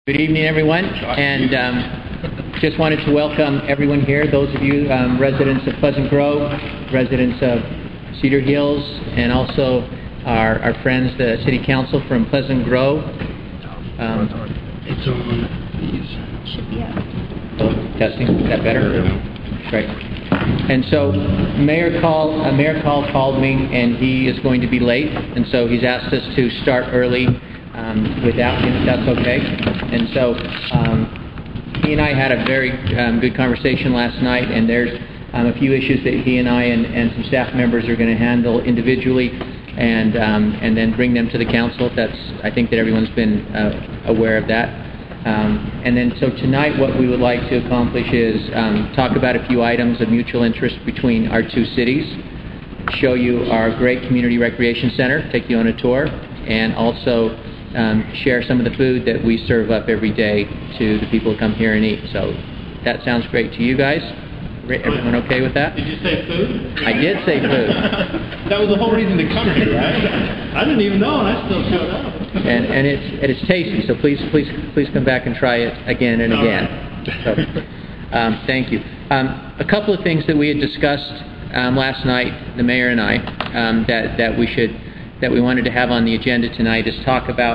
Good evening, everyone, and just wanted to welcome everyone here, those of you residents of Pleasant Grove, residents of Cedar Hills, and also our friends, the City Council from Pleasant Grove. It's on these. So, testing, is that better? Great. And so Mayor Call called me, and he is going to be late, and so he's asked us to start early without him, if that's okay. And so he and I had a very good conversation last night, and there's a few issues that he and I and some staff members are going to handle individually, and then bring them to the council. I think that everyone's been aware of that. And then so tonight what we would like to accomplish is talk about a few items of mutual interest between our two cities, show you our great community recreation center, take you on a tour, and also share some of the food that we serve up every day to the people who come here and eat. So that sounds great to you guys? Everyone okay with that? Did you say food? I did say food. That was the whole reason to come here, right? I didn't even know, and I still showed up. And it's tasty, so please come back and try it again and again. So, thank you. A couple of things that we had discussed last night, the mayor and I, that we wanted to have on the agenda tonight is talk about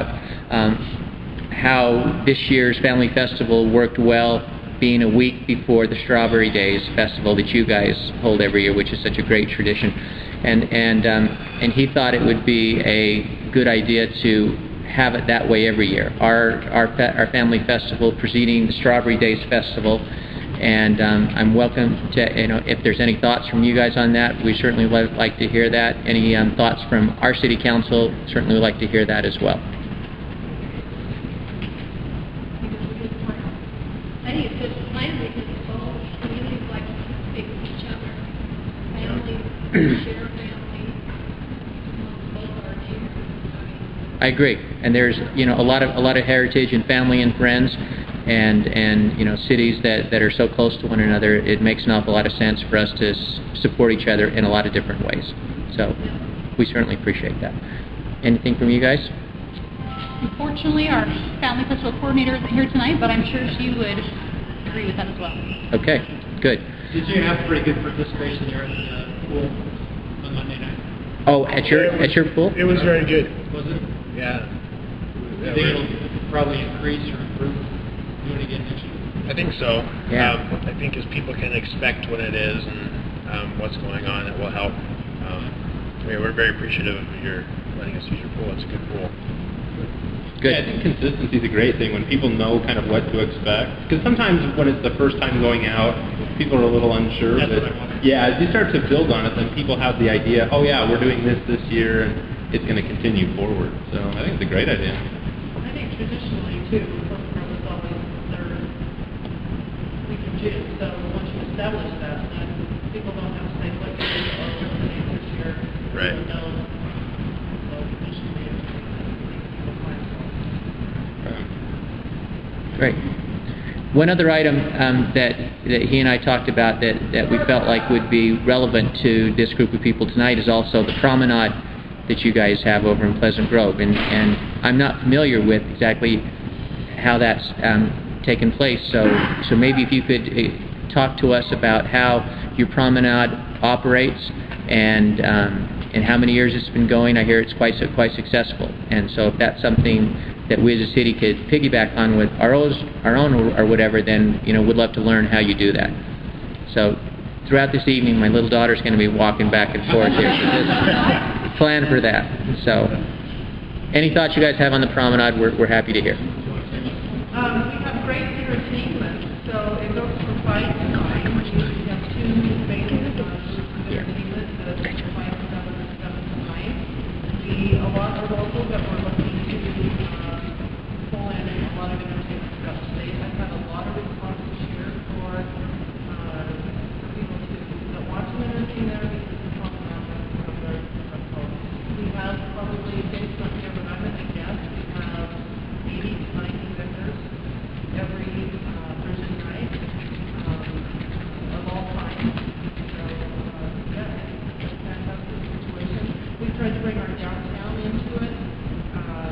how this year's Family Festival worked well, being a week before the Strawberry Days festival that you guys hold every year, which is such a great tradition. And he thought it would be a good idea to have it that way every year. Our Family Festival preceding the Strawberry Days festival. And I'm welcome to, if there's any thoughts from you guys on that, we certainly like to hear that. Any thoughts from our City Council, certainly would like to hear that as well. I think it's a good plan because both communities like to participate with each other. Family, share family, both our neighbors. I agree. And there's a lot of heritage and family and friends. And cities that are so close to one another, it makes an awful lot of sense for us to support each other in a lot of different ways. So we certainly appreciate that. Anything from you guys? Unfortunately, our Family Festival coordinator isn't here tonight, but I'm sure she would agree with that as well. Okay, good. Did you have pretty good participation there at the pool on Monday night? Oh, at your pool? It was very good. Was it? Yeah. You think it'll probably increase or improve doing it again next year? I think so. Yeah. I think as people can expect what it is and what's going on, it will help. We're very appreciative of your letting us use your pool. It's a good pool. Good. Yeah, I think consistency is a great thing when people know kind of what to expect. Because sometimes when it's the first time going out, people are a little unsure. That's but what I wanted. yeah, as you start to build on it, then people have the idea, oh yeah, we're doing this year, and it's going to continue forward. So I think it's a great idea. I think traditionally, too, Pleasant Grove is always the third week of June. So once you establish that, then people don't have to say, what year or what's the name this year. Right. They know. So traditionally, it's Great. One other item that he and I talked about that we felt like would be relevant to this group of people tonight is also the promenade that you guys have over in Pleasant Grove. And I'm not familiar with exactly how that's taken place. So maybe if you could talk to us about how your promenade operates and how many years it's been going. I hear it's quite successful. And so if that's something that we as a city could piggyback on with our own or whatever, then we'd love to learn how you do that. So throughout this evening, my little daughter's going to be walking back and forth here. So just plan for that. So any thoughts you guys have on the promenade, we're happy to hear. We have great entertainment. So it goes from 5 to 9. We have 2 main entertainment, the 5, 7, and 7 to 9. A lot of locals that we're looking to pull in a lot of entertainment throughout the state. I've had a lot of responses here for people that want to entertain there because it's something that's very successful. We have probably, based on the environment, I guess, we have 80 to 90 vendors every Thursday night of all kinds. So, yeah, it's a fantastic situation. We tried to bring our downtown into it.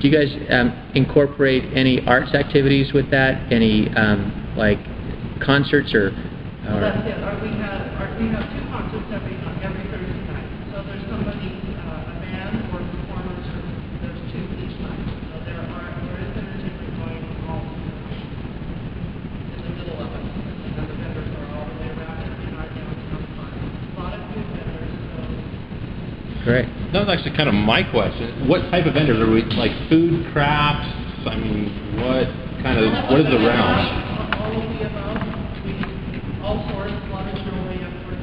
Do you guys incorporate any arts activities with that? Any like concerts or? That's it. We have two concerts every Thursday night. So there's somebody, a band or performers, or there's two each night. So there is entertainment going all in the middle of it. And the vendors are all the way around in our downtown park. A lot of good vendors. So. Great. That was actually kind of my question. What type of vendors are we? Like food, crafts? I mean, what is the realm? All of the above. All sorts, a lot of jewelry, of course,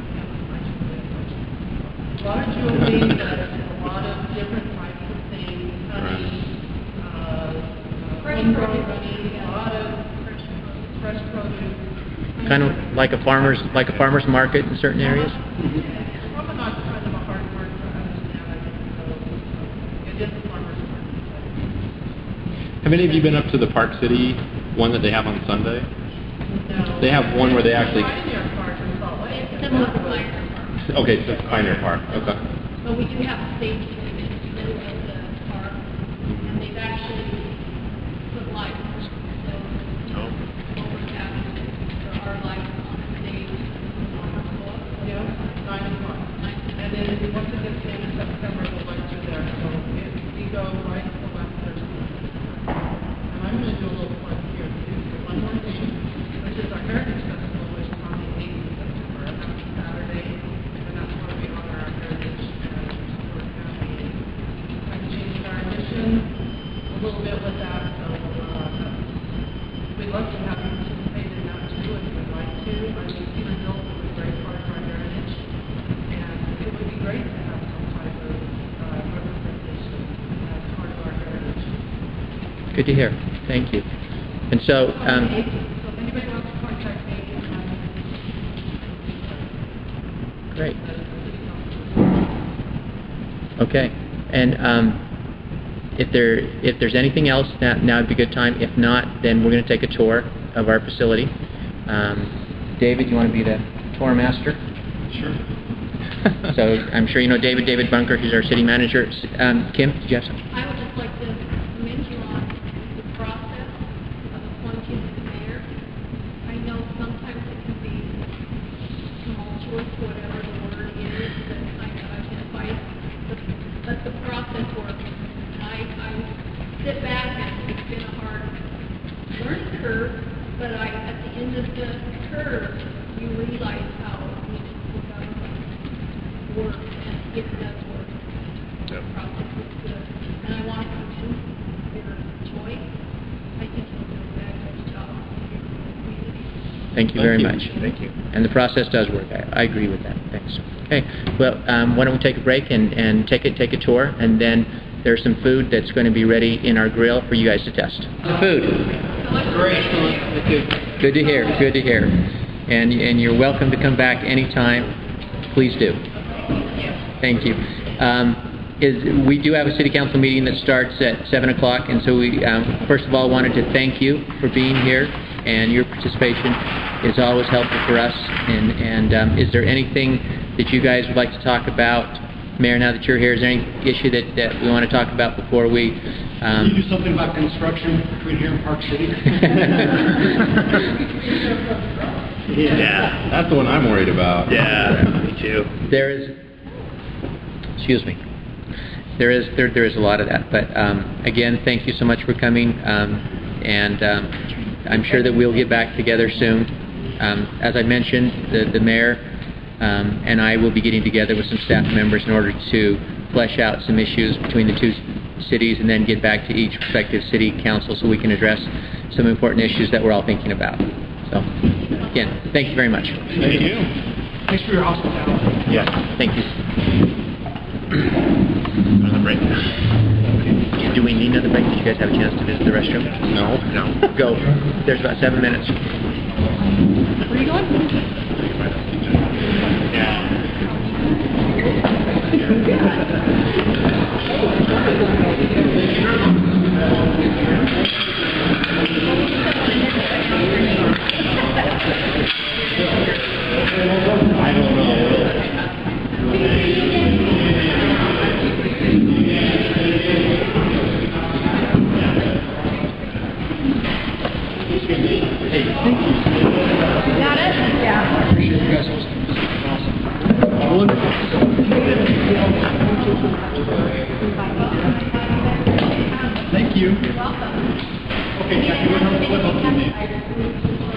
a lot of jewelry, a lot of different types of things, honey, homegrown honey, a lot of fresh produce. Kind of like a farmer's market in certain areas. It's probably not kind of a hard word to understand, I think, so it is a farmer's market. Have any of you been up to the Park City one that they have on Sunday? No. They have one where they actually. Pioneer Park in Salt Lake. Similar to Pioneer Park. Okay, so it's Pioneer Park. Okay. But we do have a stage in the middle of the park, and they've actually put lights, so over cabinets, there are lights on the stage. Yeah, 9 o'clock. And then once it gets in September, the lights are there. So if we go right to the left, there's and I'm going to do a little plug here too. So one more thing, which is our Heritage Festival, which is on the 8th of September. And that's Saturday, and that's where we honor our heritage and restore family. I've changed our mission a little bit with that, so we'd love to have you participate in that too if you'd like to. I mean, Cedar Hills is a great part of our heritage, and it would be great to have some type of representation as part of our heritage. Good to hear. Thank you. And so. So if anybody wants to contact me, Great. Okay. And if there's anything else, now would be a good time. If not, then we're going to take a tour of our facility. David, you want to be the tour master? Sure. So I'm sure you know David Bunker. He's our city manager. Kim, did you have something? I would just like to commend you on the process of appointing the mayor. I know sometimes it can be tumultuous, whatever the word is, that kind of identify it, but the process works. I sit back and it's been a hard learning curve, but at the end of the curve, you realize how municipal government works, and it does work. The process is good. And I want to commend your choice. I think you'll do a fabulous job in the community. Thank you very much. Thank you. And the process does work. I agree with that. Thanks. Okay. Well, why don't we take a break and take a tour, and then there's some food that's going to be ready in our grill for you guys to test. The food. Good to hear. Good to hear. And you're welcome to come back anytime. Please do. Thank you. We do have a city council meeting that starts at 7 o'clock, and so we first of all wanted to thank you for being here, and your participation is always helpful for us. And is there anything that you guys would like to talk about, Mayor, now that you're here? Is there any issue that we want to talk about before we... Can you do something about construction between here and Park City? Yeah. That's the one I'm worried about. Yeah, me too. There is a lot of that, but again, thank you so much for coming, and I'm sure that we'll get back together soon. As I mentioned, the mayor and I will be getting together with some staff members in order to flesh out some issues between the two cities, and then get back to each respective city council so we can address some important issues that we're all thinking about. So, again, thank you very much. Thank you. Thanks for your hospitality. Yeah. Thank you. Another break. Do we need another break? Did you guys have a chance to visit the restroom? No. Go. There's about 7 minutes. Where are you going? I don't know. Got it? Yeah. Appreciate you guys hosting. This is awesome. Wonderful. Thank you. You're welcome. Okay, Jackie, we're going to flip up to me.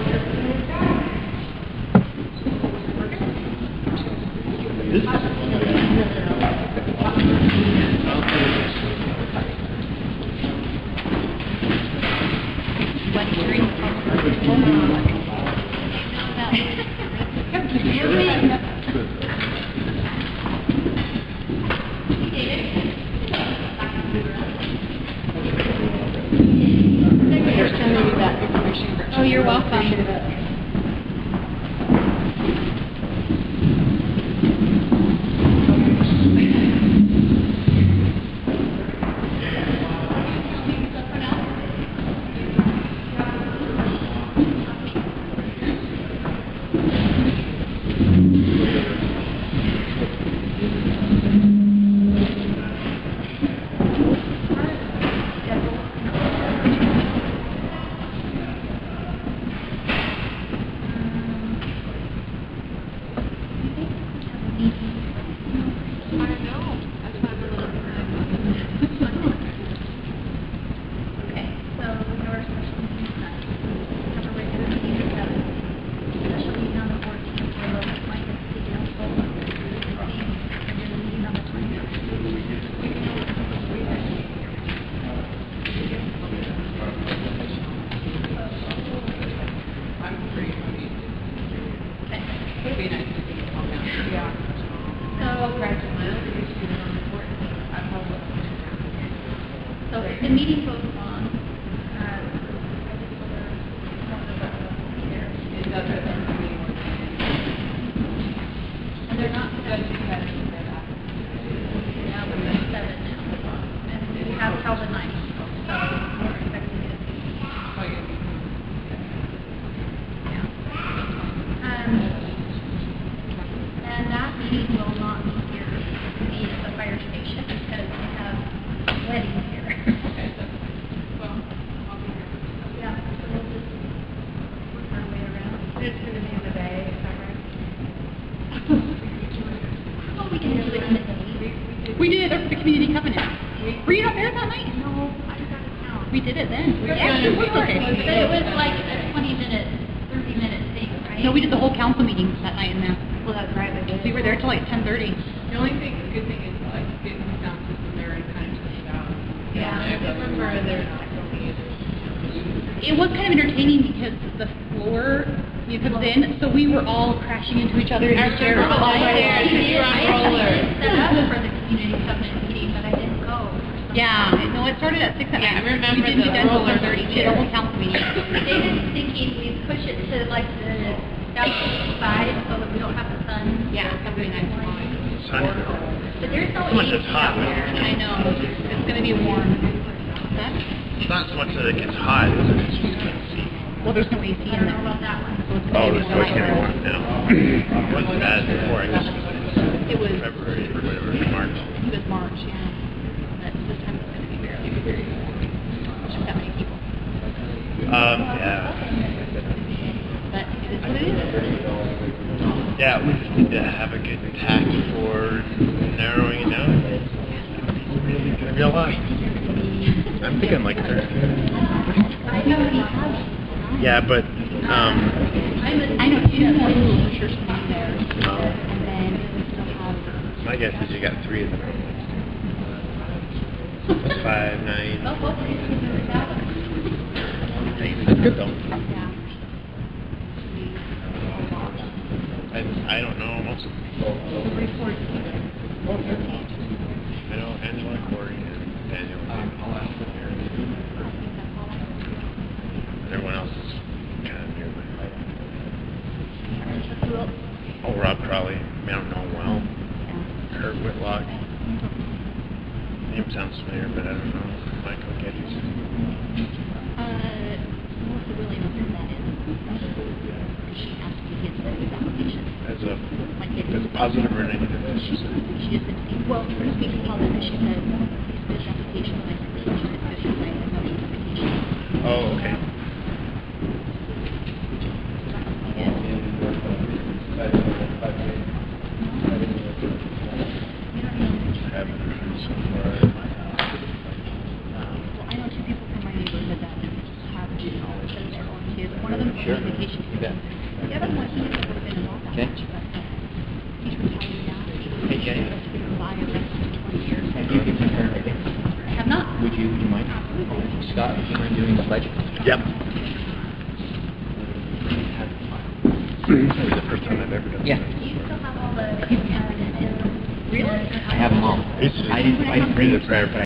Oh, you're welcome. So the meeting goes on. And they're not now we're at 7 now. And we have till the 9th. So we're expecting it to be. And that meeting will not be here be at the fire station because we have weddings here. Yeah, so we'll just work our way around. It's going to be in the day, is that right? Oh, we can do it in the day. We did the community covenant. Were you not there that night? No, I got it now. We did it then. But Actually, it was was like a 20-minute, 30-minute thing, right? No, we did the whole council meeting that night in there. Well, that's right. We were there till like 10:30. The only good thing is like getting the sound system there and kind of checking out. Yeah. I remember they're not going It was kind of entertaining because the floor you could in, so we were all crashing into each other in the chairs. remember I there. did. You're on I roller. actually set up for the community covenant meeting, but I didn't go. Yeah, no, it started at 6 at Yeah, I night. remember we didn't the do that until roller 10:30. We did a whole council meeting. David's thinking we push it to like the outside so that we don't have the sun. Yeah, that'd be nice. But there's no So much AC it's hot. out there. I know. It's going to be warm. That? It's not so much that it gets hot, it's that it's just can't see. Well, there's no AC I in don't there. know about that one. So it's Oh, gonna be there's no warm. can't be warm now. It wasn't bad before, I guess, because It was, February or whatever, March. it was March, yeah. But this time it's going to be very warm. Just that many people. Yeah. But it is what it is. Yeah, we just need to have a good tact for narrowing it down. It's gonna be a lot. I'm thinking like 13. I know he has. Yeah, but, I know two more people for sure should be there. And then we still have, my guess is you got 3 of them. That's 5, 9. Well, both of these people are out. That's good though. yeah. I don't know most of them. I know Angela, Corey, and Daniel. And everyone else is kind of near my Oh, Rob Crowley. I mean, I don't know him well. Kurt Whitlock. Name sounds familiar, but I don't know. Michael Geddes. Melissa really knows who that is. She asked me to get his application. As a positive or negative? She just said, well, for speaking positive, she said, please put his application. And I said, she should put his application. Oh, okay. Sure. Vacation. You bet. The other one, he hasn't really been involved that Okay. much, but he's retired now. Hey, Jenny. He's been a buyer for 20 years. Have you given her a gift? I have not. Would you mind? Scott, would you mind doing the pledge? Yep. This is the first time I've ever done Yeah. Do you still have all the, really? I have them all. I didn't bring the prayer, but